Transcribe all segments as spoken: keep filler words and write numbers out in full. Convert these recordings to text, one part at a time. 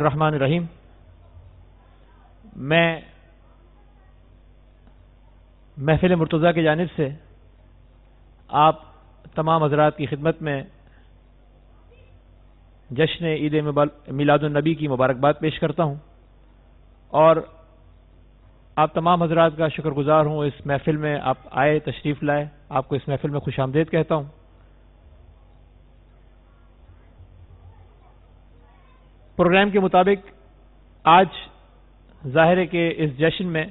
बिस्मिल्लाहिर्रहमानिर्रहीम। मैं महफिल मुर्तज़ा की जानिब से आप तमाम हज़रात की खिदमत में जश्न ईद मिलादुन नबी की मुबारकबाद पेश करता हूँ और आप तमाम हज़रात का शुक्रगुजार हूँ। इस महफिल में आप आए, तशरीफ़ लाए, आपको इस महफिल में खुशामदीद कहता हूँ। प्रोग्राम के मुताबिक आज ज़ाहिर के इस जश्न में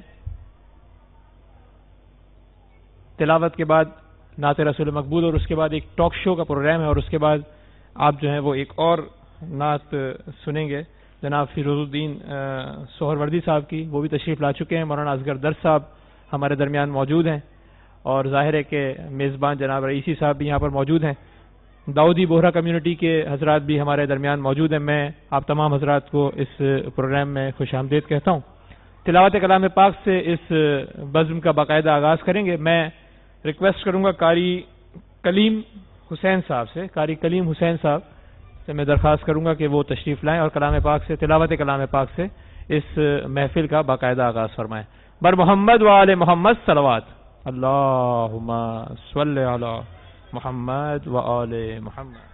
तिलावत के बाद नात रसूल मकबूल और उसके बाद एक टॉक शो का प्रोग्राम है और उसके बाद आप जो है वो एक और नात सुनेंगे जनाब फिरोजुद्दीन सोहरवर्दी साहब की। वो भी तशरीफ़ ला चुके हैं। मौलाना असगर दर्द साहब हमारे दरमियान मौजूद हैं और ज़ाहिर है कि मेज़बान जनाब रईसी साहब भी यहाँ पर मौजूद हैं। दाऊदी बोहरा कम्युनिटी के हजरात भी हमारे दरमियान मौजूद हैं। मैं आप तमाम हजरात को इस प्रोग्राम में खुशामदीद कहता हूँ। तिलावत कलाम पाक से इस बज़्म का बाकायदा आगाज़ करेंगे। मैं रिक्वेस्ट करूँगा कारी कलीम हुसैन साहब से, कारी कलीम हुसैन साहब से मैं दरख्वास्त करूँगा कि वो तशरीफ़ लाएँ और कलाम पाक से, तिलावत कलाम पाक से इस महफिल का बाकायदा आगाज़ फरमाएँ। बर मोहम्मद व आले मोहम्मद सलवात। अल्लाहुम्मा सल्लि अला मोहम्मद व आले मोहम्मद।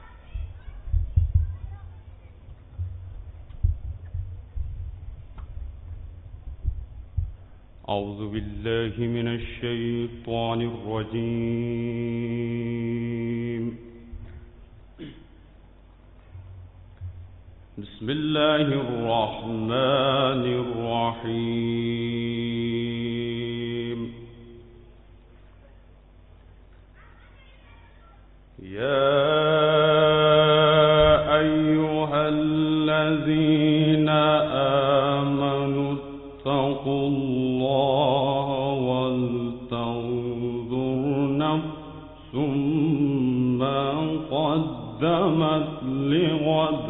अऊज़ु बिल्लाहि मिनश शैतानिर रजीम। बिस्मिल्लाहिर रहमानिर रहीम। या अय्युहल्लज़ीना आमनु तक़ुल्लाह वलतंज़ुर नफ्सुम मा क़द्दमत लिग़द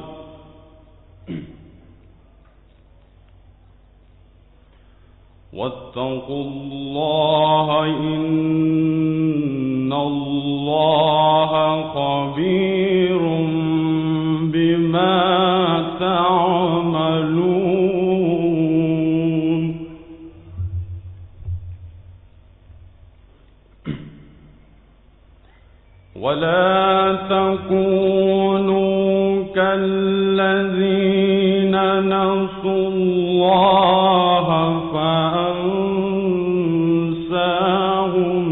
वत्तक़ुल्लाह इन्नल्लाह ख़बीरुम बिमा तअमलून। वला तकूनू कल्लज़ीन नसुल्लाह फअंसाहुम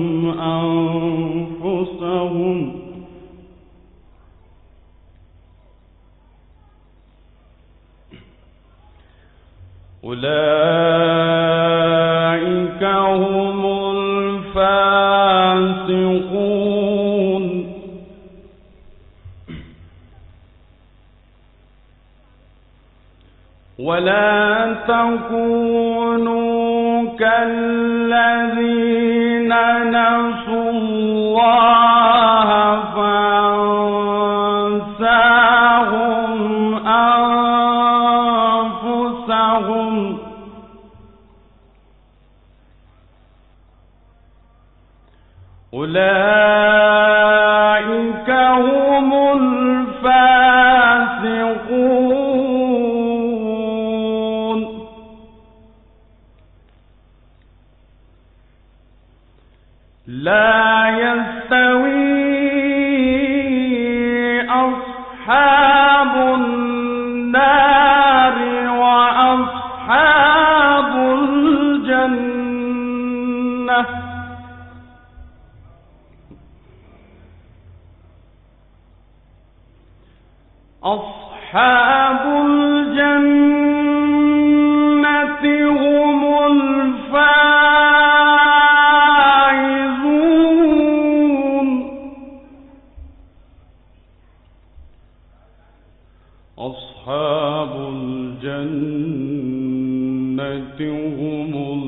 अनफुसहुम उलाइका हुमुल फासिकून। वला तकूनू कल्लज़ीन नसुल्लाह फअंसाहुम अनफुसहुम उलाइका हुमुल फासिकून। ला यस्तवी अस्हाबुन नारि व अस्हाबुल जन्नह अस्हाबुल जन्नति हुमुल फाइज़ून। अस्हाबुल जन्नति हुमुल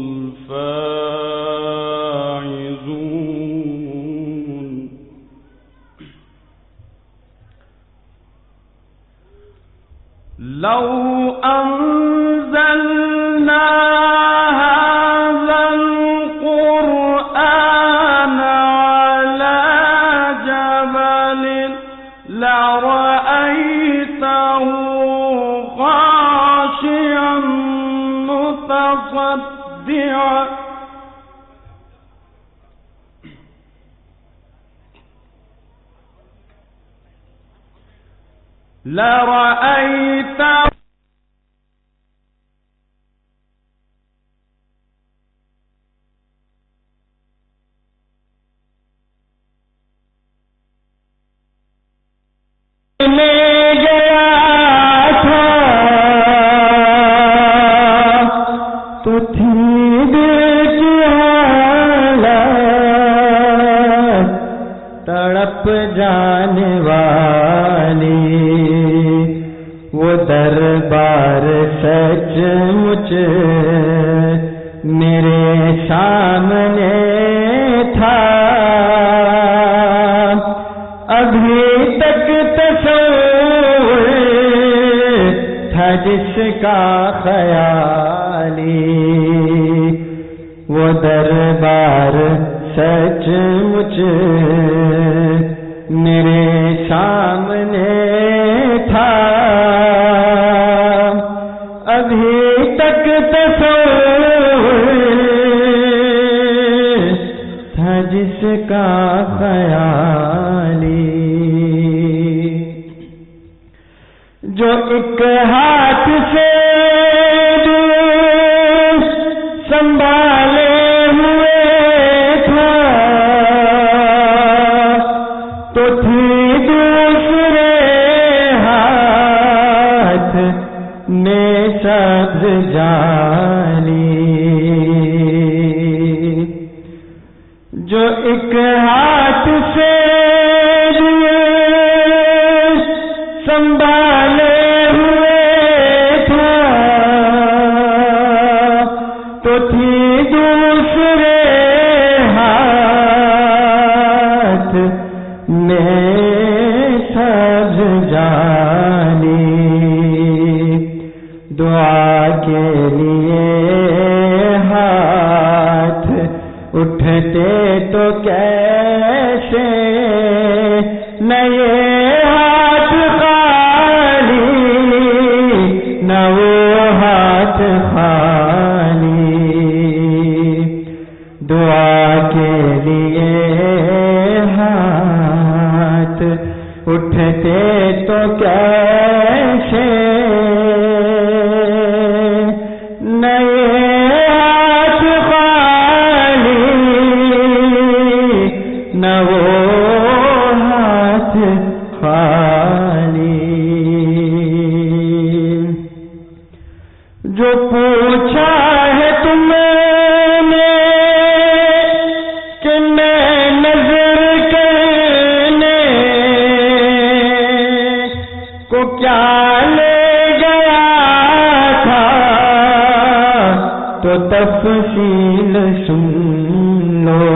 फाइज़ून। लौ अंज़लना हाज़ल क़ुरआन अला जबलिन लरअयतहु خاشعا متصدعا لرأيت جانے والی وہ دربار سچ مچ میرے سامنے تھا، ابھی تک تصور تھا جس کا خیالی، وہ دربار سچ مچ میرے سامنے تھا، ابھی تک تصور تھا جس کا خیالی، جو ایک ہاتھ سے سنبھالے تو تھی دوسرے ہاتھ میں سبز جالی، جو ایک ہاتھ سے سنبھالے ہوئے تھا تو تھی دوسرے ہاتھ میں سبز جالی، دعا کے لیے ہاتھ اٹھتے تو کیسے نئے ہاتھ خالی، نہ وہ ہاتھ خالی، دعا کے لیے اٹھتے تو کیسے نئے ہاتھ خالی، نہ وہ ہاتھ خالی، جو پوچھا ہے تم نے کہ میں نظر کرنے کو کیا لے گیا تھا، تو تفصیل سن لو،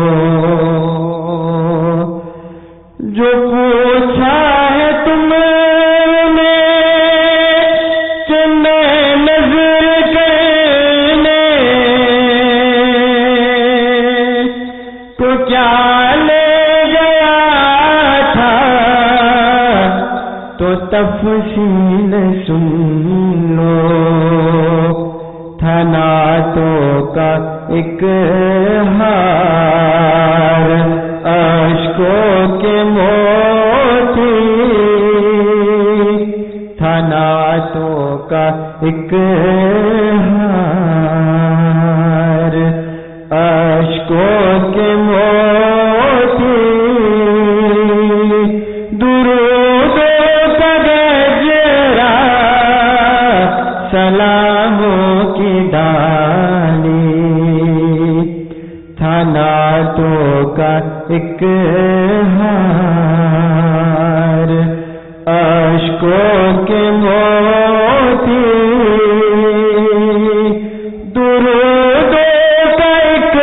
جو پوچھا ہے تم نے کہ میں نظر کرنے کو کیا لے گیا تھا، تو تفصیل سن لو، تھا نعتوں کا ایک ہار اشکوں کے موتی، تھا نعتوں کا ایک ہار اشکوں کے موتی، درود کا گجرا سلاموں کی ڈالی، تھا نعتوں کا ایک ہار اشکوں کے موتی، درود کا ایک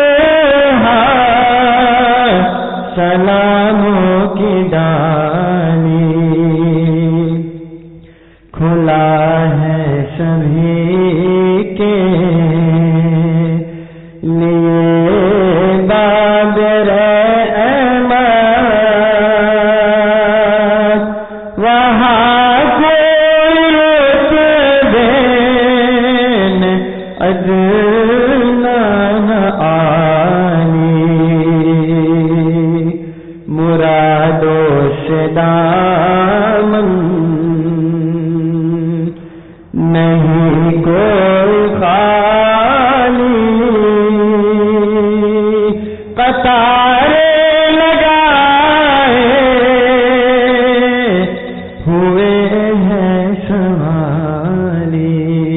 ہار سلاموں کی ڈالی، کھلا ہے سبھی کے لیے باب رحمت، وہاں کوئی عدنان عالی مرادوں سے دامن نہیں کوئی خالی قطارے لگائے ہوئے ہیں سوالی.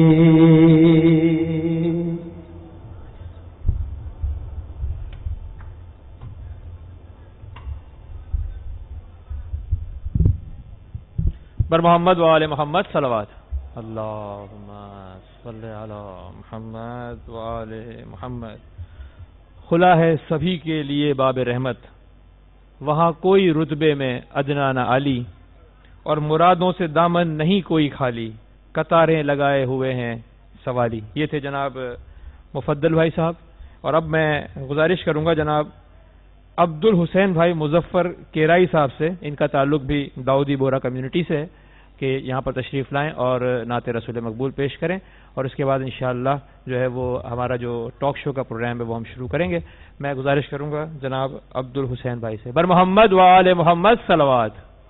بر محمد و آل محمد صلوات. اللہم صلی علی محمد و آل محمد. کھلا ہے سبھی کے لیے باب رحمت، وہاں کوئی رتبے میں ادنا نہ عالی، اور مرادوں سے دامن نہیں کوئی خالی، قطاریں لگائے ہوئے ہیں سوالی. یہ تھے جناب مفضل بھائی صاحب. اور اب میں گزارش کروں گا جناب عبد الحسین بھائی مظفر کیرائی صاحب سے، ان کا تعلق بھی داؤدی بورا کمیونٹی سے ہے، کہ یہاں پر تشریف لائیں اور نعت رسول مقبول پیش کریں، اور اس کے بعد انشاءاللہ جو ہے وہ ہمارا جو ٹاک شو کا پروگرام ہے وہ ہم شروع کریں گے. میں گزارش کروں گا جناب عبد الحسین بھائی سے. بر محمد و آل محمد صلوات.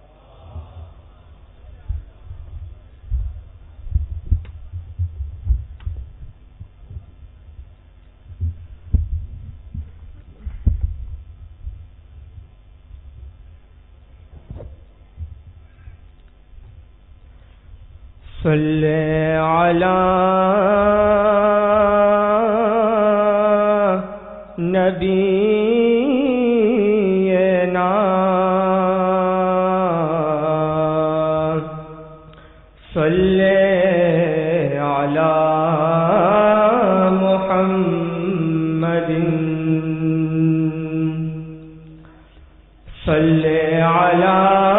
صلی علی نبینا صلی علی محمد صلی علی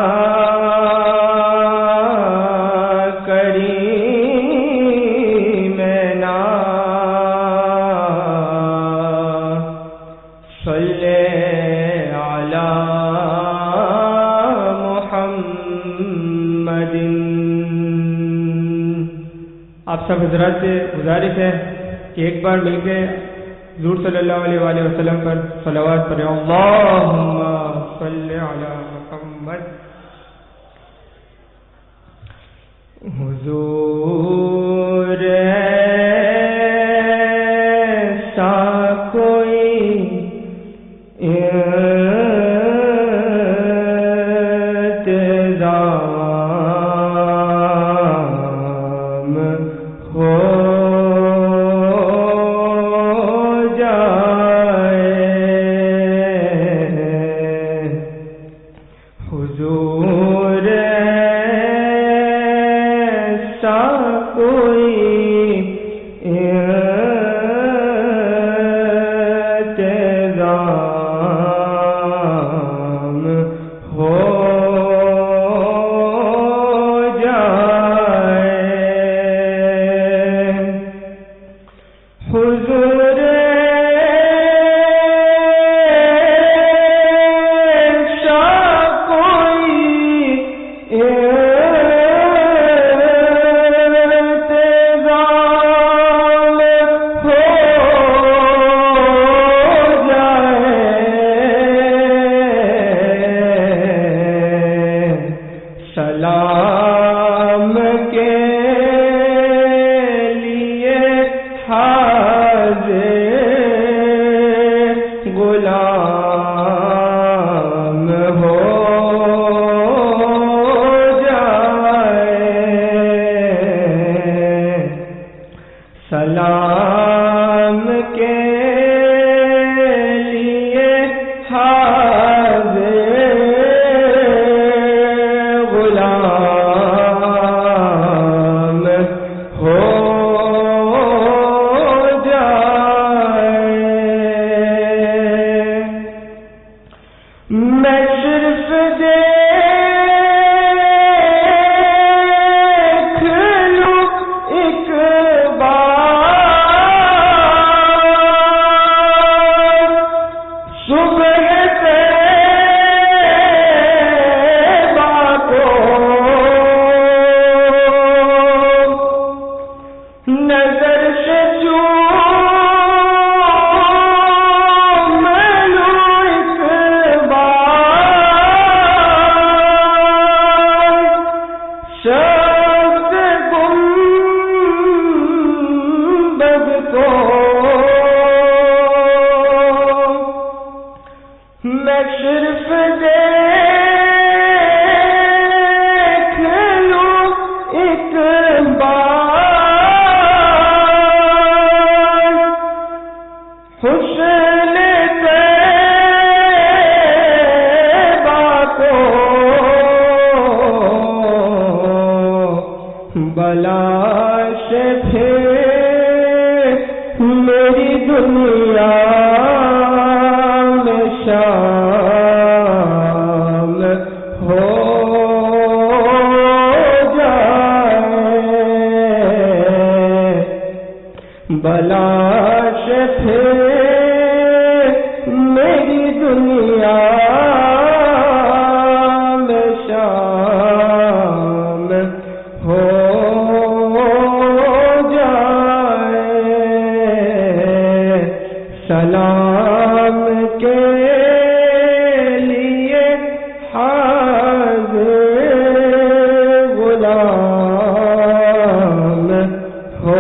آپ سب حضرات سے گزارش ہے کہ ایک بار مل کے حضور صلی اللہ علیہ وآلہ وسلم پر صلوات پڑھیں. اللہم صلی علی محمد. حضور ایسا کوئی نظر سے چوں دنیا میں شام ہو بلاش پھر میری دنیا میں شام ہو جائے سلام کے لیے حاضر غلام ہو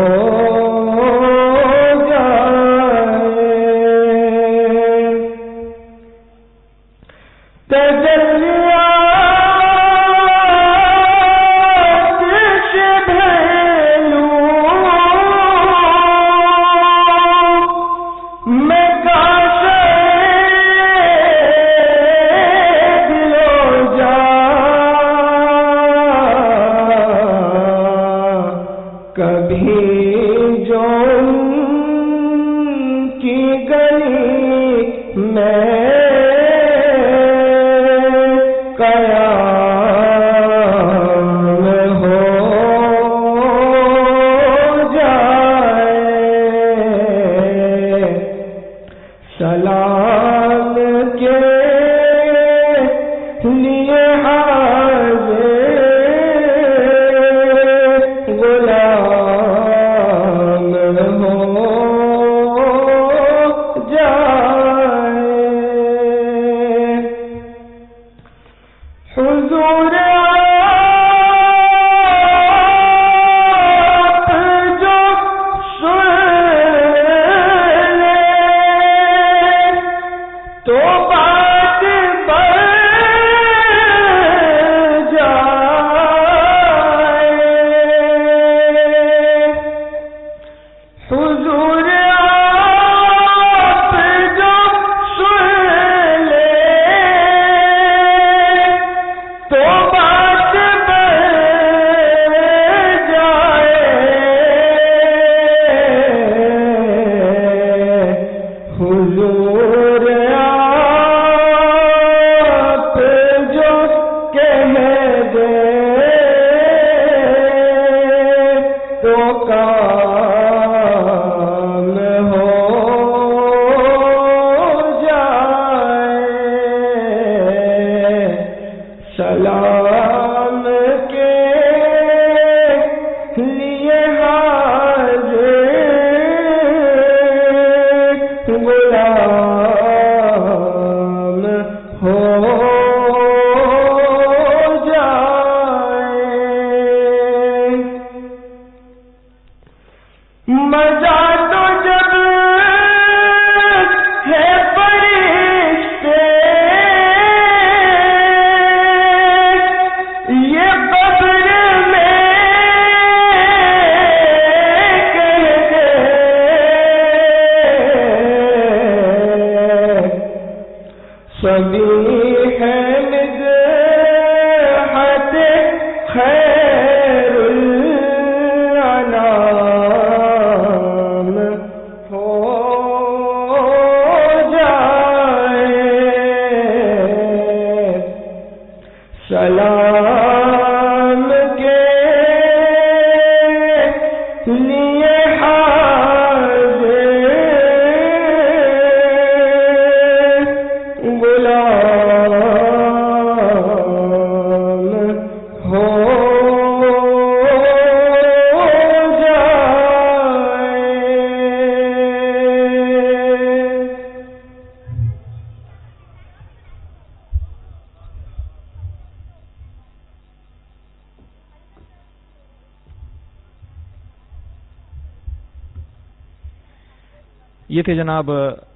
یہ تھے جناب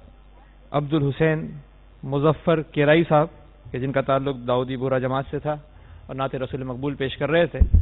عبد الحسین مظفر کیرائی صاحب کہ جن کا تعلق داؤدی بورا جماعت سے تھا اور نعت رسول مقبول پیش کر رہے تھے.